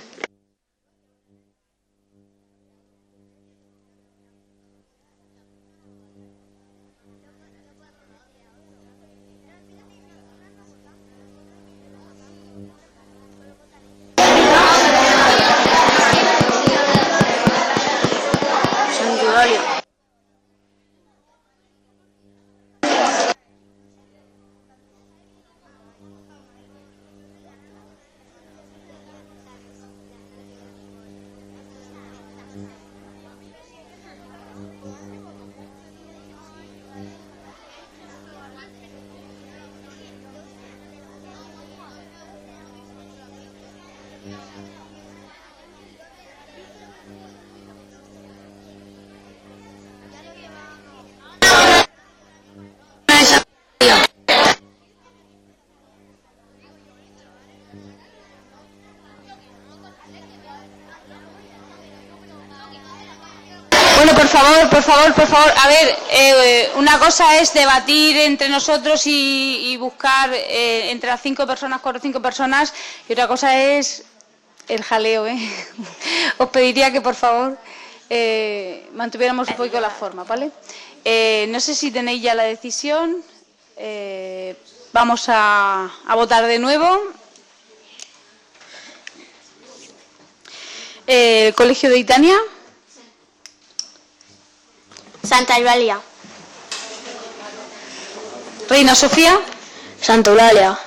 Santa Eulalia. Bueno, por favor, por favor, por favor. A ver, eh, una cosa es debatir entre nosotros y, y buscar eh, entre las cinco personas, cuatro o cinco personas, y otra cosa es el jaleo, ¿eh? Os pediría que, por favor, eh, mantuviéramos un poco la forma, ¿vale? Eh, no sé si tenéis ya la decisión. Eh, vamos a, a votar de nuevo. Eh, ¿El Colegio de Itania? Santa Eulalia. Reina Sofía. Santa Eulalia.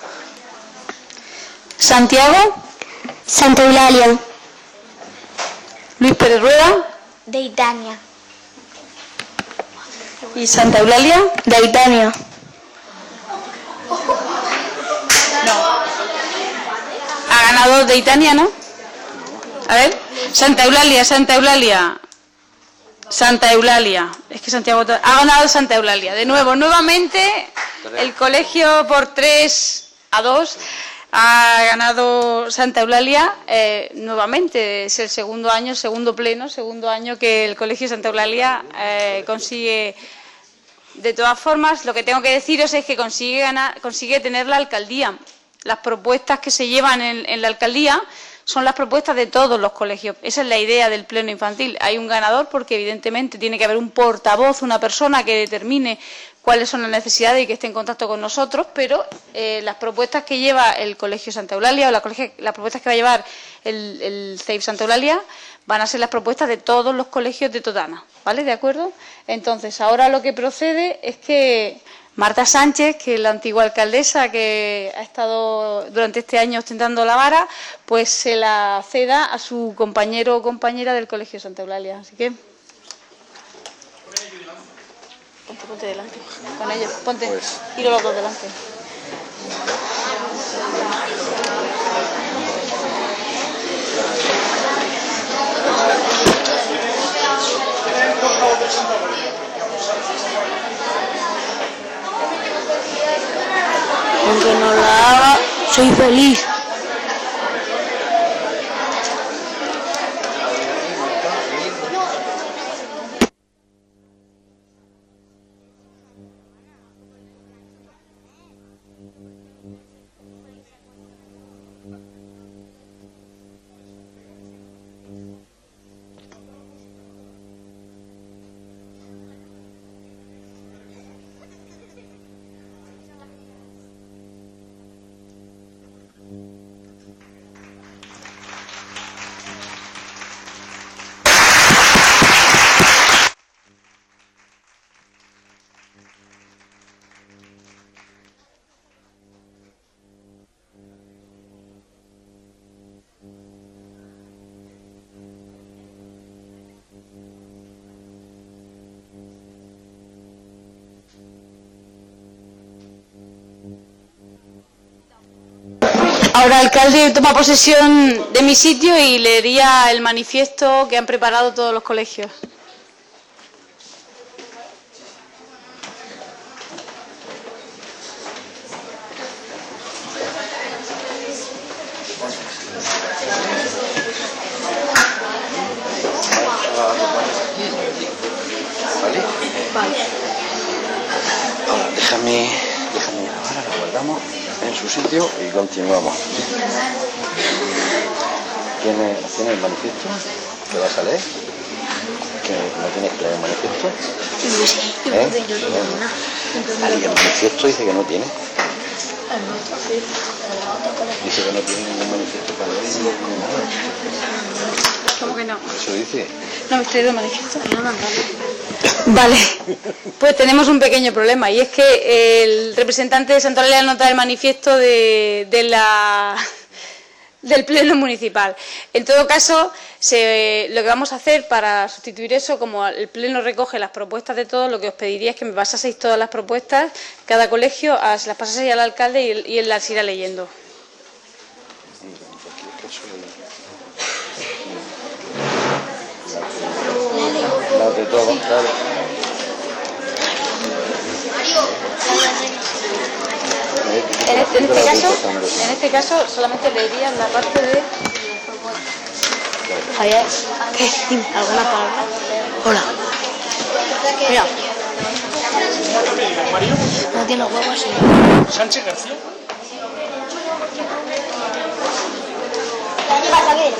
Santiago. Santa Eulalia. Luis Pérez Rueda. De Itania. ¿Y Santa Eulalia? Deitania. No. Ha ganado Deitania, ¿no? A ver, Santa Eulalia, Santa Eulalia. Santa Eulalia. Es que Santiago ha ganado Santa Eulalia. De nuevo, nuevamente, el colegio por tres a dos ha ganado Santa Eulalia. Eh, nuevamente, es el segundo año, segundo pleno, segundo año que el colegio Santa Eulalia eh, consigue. De todas formas, lo que tengo que deciros es que consigue ganar, consigue tener la alcaldía. Las propuestas que se llevan en, en la alcaldía son las propuestas de todos los colegios. Esa es la idea del pleno infantil. Hay un ganador porque evidentemente tiene que haber un portavoz, una persona que determine cuáles son las necesidades y que esté en contacto con nosotros, pero eh, las propuestas que lleva el Colegio Santa Eulalia o la colegio, las propuestas que va a llevar el, el C E I P Santa Eulalia van a ser las propuestas de todos los colegios de Totana, ¿vale? ¿De acuerdo? Entonces, ahora lo que procede es que Marta Sánchez, que es la antigua alcaldesa que ha estado durante este año ostentando la vara, pues se la ceda a su compañero o compañera del Colegio Santa Eulalia. Así que ponte, ponte delante, con ellos, ponte, pues, tiro los dos delante. Aunque no la haga, soy feliz. Ahora el alcalde toma posesión de mi sitio y leería el manifiesto que han preparado todos los colegios. ¿Vale? Vale. Ahora, déjame, déjame grabar, la guardamos en su sitio y continuamos. ¿Tienes, ¿tienes el manifiesto? ¿Te vas a leer? ¿Que no tienes que leer el manifiesto? ¿Eh? ¿Eh? El manifiesto dice que no tiene. Dice que no tiene ningún manifiesto para leer ni nada. ¿Cómo que no? Eso dice. No me estoy dando manifiesto. Vale, pues tenemos un pequeño problema y es que el representante de Santa Eulalia nota el manifiesto de, de la, del pleno municipal. En todo caso, se, lo que vamos a hacer para sustituir eso, como el pleno recoge las propuestas de todos, lo que os pediría es que me pasaseis todas las propuestas, cada colegio, a, se las pasaseis al alcalde y, y él las irá leyendo. Las de todos, claro. En este, en este caso, en este caso solamente leería la parte de. Javier, ¿qué? Dime, ¿alguna palabra? Hola. Mira. No tiene huevos así. Sánchez García. ¿Qué pasa aquí?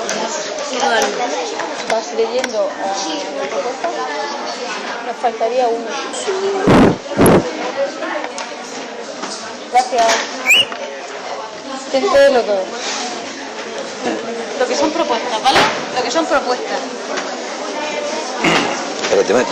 Vas leyendo la propuesta. Nos faltaría uno. Gracias. Inténtelo todo. Lo que son propuestas, ¿vale? Lo que son propuestas. Espérate, Mateo.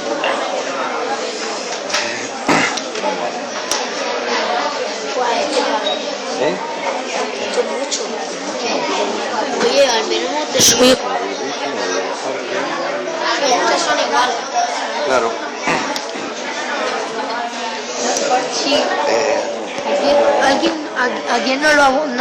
¿Eh? Esto es mucho. Oye, al menos no te Soy... Estas son iguales. Claro. Sí. Eh, ¿Alguien, a, a quién no lo ha... No.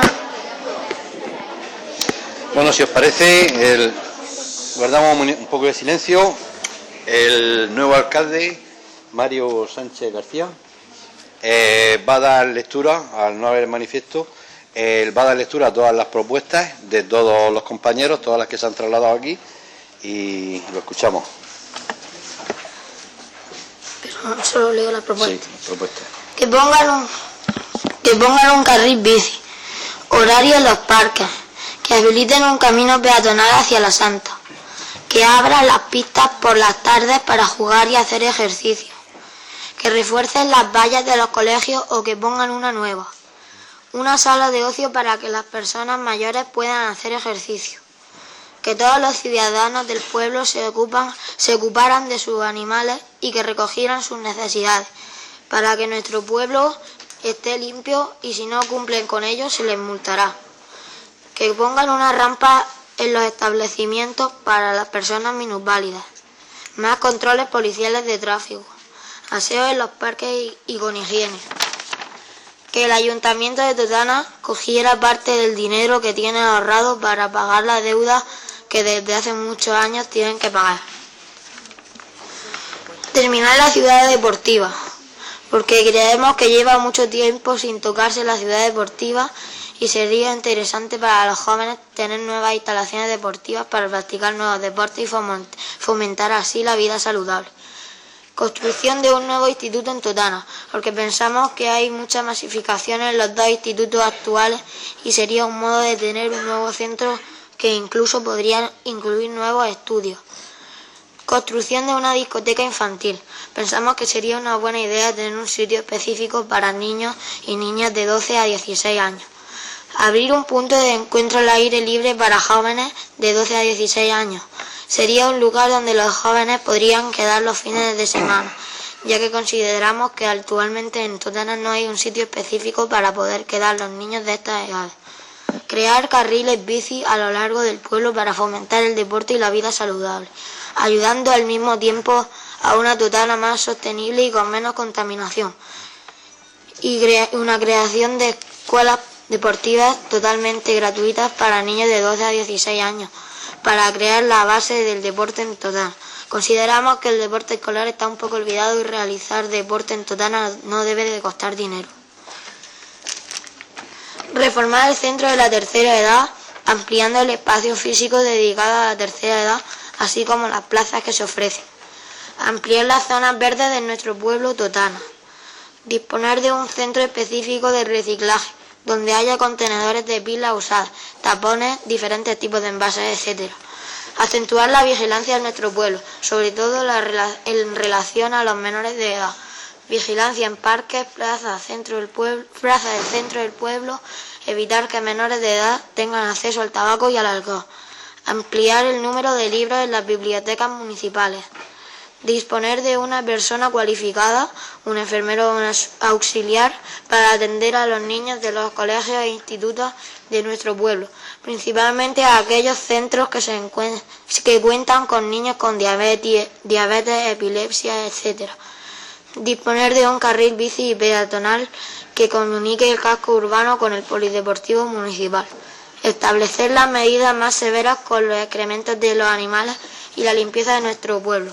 Bueno, si os parece, el, guardamos un poco de silencio. El nuevo alcalde, Mario Sánchez García, eh, va a dar lectura, al no haber el manifiesto, eh, va a dar lectura a todas las propuestas de todos los compañeros, todas las que se han trasladado aquí, y lo escuchamos. Pero solo leo la propuesta. Sí, propuesta. Que pongan un, que pongan un carril bici, horario en los parques, que habiliten un camino peatonal hacia la Santa, que abran las pistas por las tardes para jugar y hacer ejercicio, que refuercen las vallas de los colegios o que pongan una nueva, una sala de ocio para que las personas mayores puedan hacer ejercicio, que todos los ciudadanos del pueblo se, ocupan, se ocuparan de sus animales y que recogieran sus necesidades, para que nuestro pueblo esté limpio y si no cumplen con ello se les multará, que pongan una rampa en los establecimientos para las personas minusválidas, más controles policiales de tráfico, aseo en los parques y, y con higiene, que el Ayuntamiento de Totana cogiera parte del dinero que tiene ahorrado para pagar la deuda que desde hace muchos años tienen que pagar. Terminar la ciudad deportiva, porque creemos que lleva mucho tiempo sin tocarse la ciudad deportiva y sería interesante para los jóvenes tener nuevas instalaciones deportivas para practicar nuevos deportes y fomentar así la vida saludable. Construcción de un nuevo instituto en Totana, porque pensamos que hay mucha masificación en los dos institutos actuales y sería un modo de tener un nuevo centro que incluso podría incluir nuevos estudios. Construcción de una discoteca infantil. Pensamos que sería una buena idea tener un sitio específico para niños y niñas de doce a dieciséis años. Abrir un punto de encuentro al aire libre para jóvenes de doce a dieciséis años. Sería un lugar donde los jóvenes podrían quedar los fines de semana, ya que consideramos que actualmente en Totana no hay un sitio específico para poder quedar los niños de estas edades. Crear carriles bici a lo largo del pueblo para fomentar el deporte y la vida saludable, ayudando al mismo tiempo a una Totana más sostenible y con menos contaminación. Y crea una creación de escuelas deportivas totalmente gratuitas para niños de doce a dieciséis años, para crear la base del deporte en Totana. Consideramos que el deporte escolar está un poco olvidado y realizar deporte en Totana no debe de costar dinero. Reformar el centro de la tercera edad, ampliando el espacio físico dedicado a la tercera edad, así como las plazas que se ofrecen. Ampliar las zonas verdes de nuestro pueblo Totana. Disponer de un centro específico de reciclaje, donde haya contenedores de pilas usadas, tapones, diferentes tipos de envases, etcétera. Acentuar la vigilancia en nuestro pueblo, sobre todo la rela- en relación a los menores de edad. Vigilancia en parques, plazas, centro del pueblo, plazas del centro del pueblo, evitar que menores de edad tengan acceso al tabaco y al alcohol. Ampliar el número de libros en las bibliotecas municipales. Disponer de una persona cualificada, un enfermero o un auxiliar, para atender a los niños de los colegios e institutos de nuestro pueblo, principalmente a aquellos centros que, se que cuentan con niños con diabetes, diabetes, epilepsia, etcétera. Disponer de un carril bici peatonal que comunique el casco urbano con el polideportivo municipal. Establecer las medidas más severas con los excrementos de los animales y la limpieza de nuestro pueblo.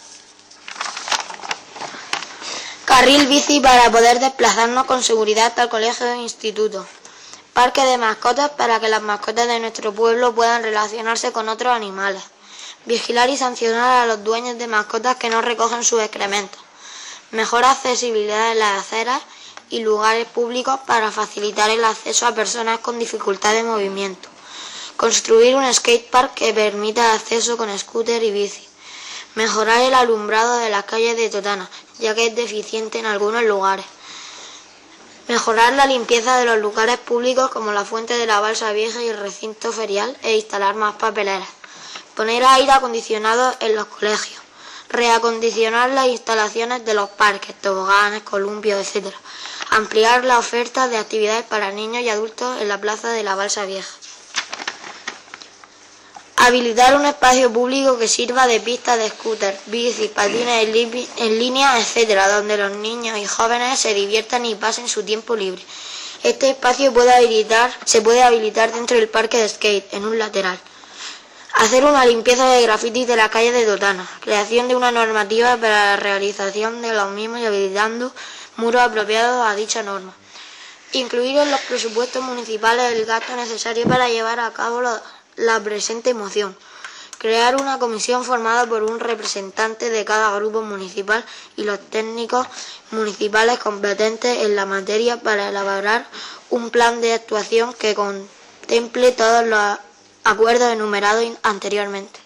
Carril bici para poder desplazarnos con seguridad hasta el colegio e instituto. Parque de mascotas para que las mascotas de nuestro pueblo puedan relacionarse con otros animales. Vigilar y sancionar a los dueños de mascotas que no recogen sus excrementos. Mejor accesibilidad en las aceras y lugares públicos para facilitar el acceso a personas con dificultad de movimiento. Construir un skatepark que permita acceso con scooter y bici. Mejorar el alumbrado de las calles de Totana, ya que es deficiente en algunos lugares. Mejorar la limpieza de los lugares públicos como la fuente de la Balsa Vieja y el recinto ferial e instalar más papeleras. Poner aire acondicionado en los colegios. Reacondicionar las instalaciones de los parques, toboganes, columpios, etcétera. Ampliar la oferta de actividades para niños y adultos en la plaza de la Balsa Vieja. Habilitar un espacio público que sirva de pista de scooter, bicis, patines en, en línea, etcétera, donde los niños y jóvenes se diviertan y pasen su tiempo libre. Este espacio puede habilitar, se puede habilitar dentro del parque de skate, en un lateral. Hacer una limpieza de grafitis de las calles de Totana. Creación de una normativa para la realización de los mismos y habilitando muros apropiados a dicha norma. Incluir en los presupuestos municipales el gasto necesario para llevar a cabo la, la presente moción. Crear una comisión formada por un representante de cada grupo municipal y los técnicos municipales competentes en la materia para elaborar un plan de actuación que contemple todos los acuerdos enumerados anteriormente.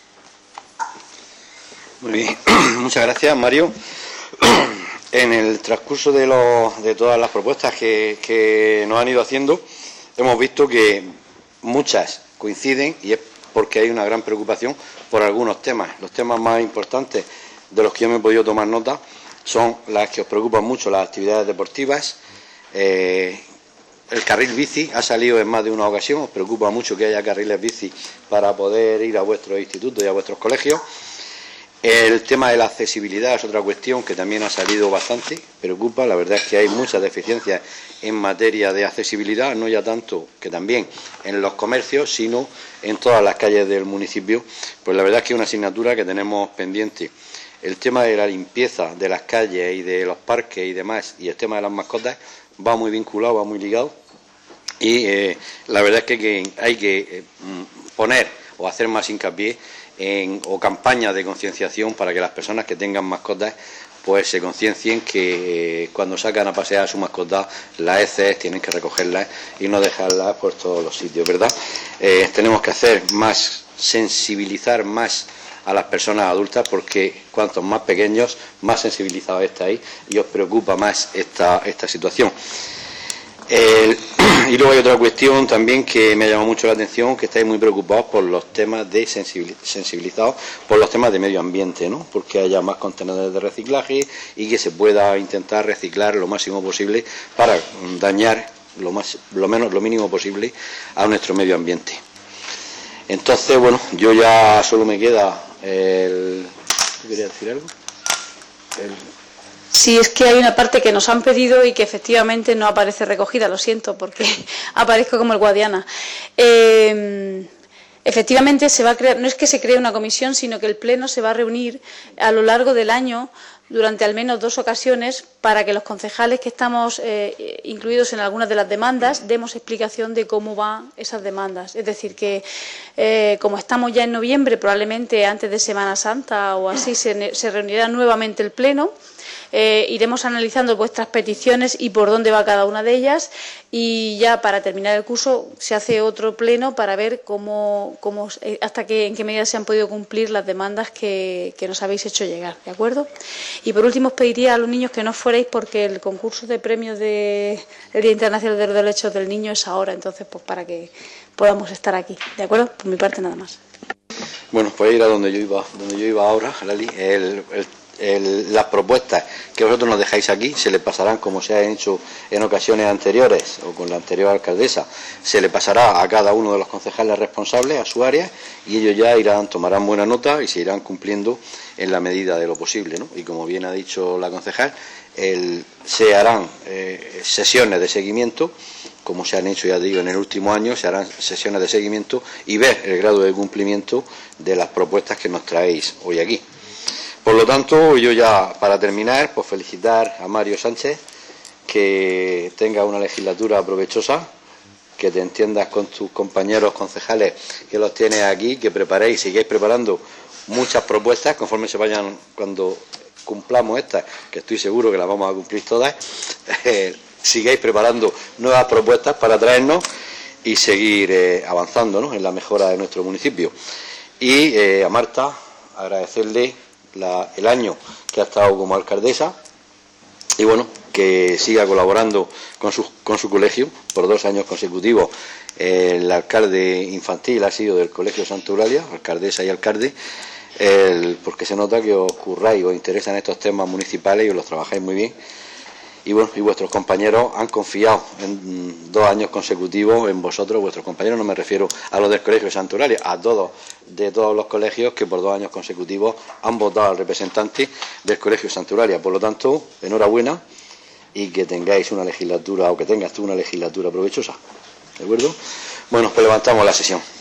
Muy bien, muchas gracias, Mario. En el transcurso de, los, de todas las propuestas que, que nos han ido haciendo, hemos visto que muchas coinciden y es porque hay una gran preocupación por algunos temas. Los temas más importantes de los que yo me he podido tomar nota son las que os preocupan mucho, las actividades deportivas. Eh, el carril bici ha salido en más de una ocasión, os preocupa mucho que haya carriles bici para poder ir a vuestros institutos y a vuestros colegios. El tema de la accesibilidad es otra cuestión que también ha salido bastante, preocupa. La verdad es que hay muchas deficiencias en materia de accesibilidad, no ya tanto que también en los comercios, sino en todas las calles del municipio. Pues la verdad es que es una asignatura que tenemos pendiente. El tema de la limpieza de las calles y de los parques y demás, y el tema de las mascotas, va muy vinculado, va muy ligado. Y eh, la verdad es que, que hay que eh, poner o hacer más hincapié En, o campañas de concienciación para que las personas que tengan mascotas pues se conciencien que eh, cuando sacan a pasear a su mascota las heces tienen que recogerlas y no dejarlas por todos los sitios, ¿verdad? Eh, tenemos que hacer más, sensibilizar más a las personas adultas porque cuantos más pequeños más sensibilizados estáis y os preocupa más esta, esta situación. El, y luego hay otra cuestión también que me ha llamado mucho la atención, que estáis muy preocupados por los temas de sensibilizados por los temas de medio ambiente, ¿no? Porque haya más contenedores de reciclaje y que se pueda intentar reciclar lo máximo posible para dañar lo más, lo menos, lo mínimo posible a nuestro medio ambiente. Entonces, bueno, yo ya solo me queda el... ¿Quería decir algo? El... Sí, es que hay una parte que nos han pedido y que efectivamente no aparece recogida, lo siento, porque aparezco como el Guadiana. Eh, efectivamente se va a crear, no es que se cree una comisión, sino que el Pleno se va a reunir a lo largo del año durante al menos dos ocasiones para que los concejales que estamos eh, incluidos en algunas de las demandas demos explicación de cómo van esas demandas. Es decir, que eh, como estamos ya en noviembre, probablemente antes de Semana Santa o así, se, se reunirá nuevamente el Pleno. Eh, iremos analizando vuestras peticiones y por dónde va cada una de ellas y ya para terminar el curso se hace otro pleno para ver cómo, cómo hasta qué, en qué medida se han podido cumplir las demandas que, que nos habéis hecho llegar, ¿de acuerdo? Y por último os pediría a los niños que no fuerais porque el concurso de premios del Día Internacional de los Derechos del Niño es ahora, entonces pues para que podamos estar aquí, ¿de acuerdo? Por mi parte nada más. Bueno, pues ir a donde yo iba, donde yo iba ahora, Lali, el, el El, las propuestas que vosotros nos dejáis aquí se le pasarán, como se ha hecho en ocasiones anteriores o con la anterior alcaldesa, se le pasará a cada uno de los concejales responsables a su área y ellos ya irán, tomarán buena nota y se irán cumpliendo en la medida de lo posible, ¿no? Y como bien ha dicho la concejal, el, se harán eh, sesiones de seguimiento, como se han hecho, ya digo, en el último año, se harán sesiones de seguimiento y ver el grado de cumplimiento de las propuestas que nos traéis hoy aquí. Por lo tanto, yo ya, para terminar, pues felicitar a Mario Sánchez, que tenga una legislatura provechosa, que te entiendas con tus compañeros concejales que los tienes aquí, que preparéis, sigáis preparando muchas propuestas, conforme se vayan, cuando cumplamos estas, que estoy seguro que las vamos a cumplir todas, eh, sigáis preparando nuevas propuestas para traernos y seguir eh, avanzando, ¿no?, en la mejora de nuestro municipio. Y eh, a Marta, agradecerle La, el año que ha estado como alcaldesa y bueno, que siga colaborando con su, con su colegio por dos años consecutivos. El alcalde infantil ha sido del Colegio Santa Eulalia, alcaldesa y alcalde, el, porque se nota que os curráis, os interesan estos temas municipales y os los trabajáis muy bien y bueno, y vuestros compañeros han confiado en dos años consecutivos en vosotros, vuestros compañeros, no me refiero a los del Colegio de Santa Eulalia, a todos de todos los colegios que por dos años consecutivos han votado al representante del Colegio de Santa Eulalia. Por lo tanto, enhorabuena y que tengáis una legislatura, o que tengas tú una legislatura provechosa. ¿De acuerdo? Bueno, pues levantamos la sesión.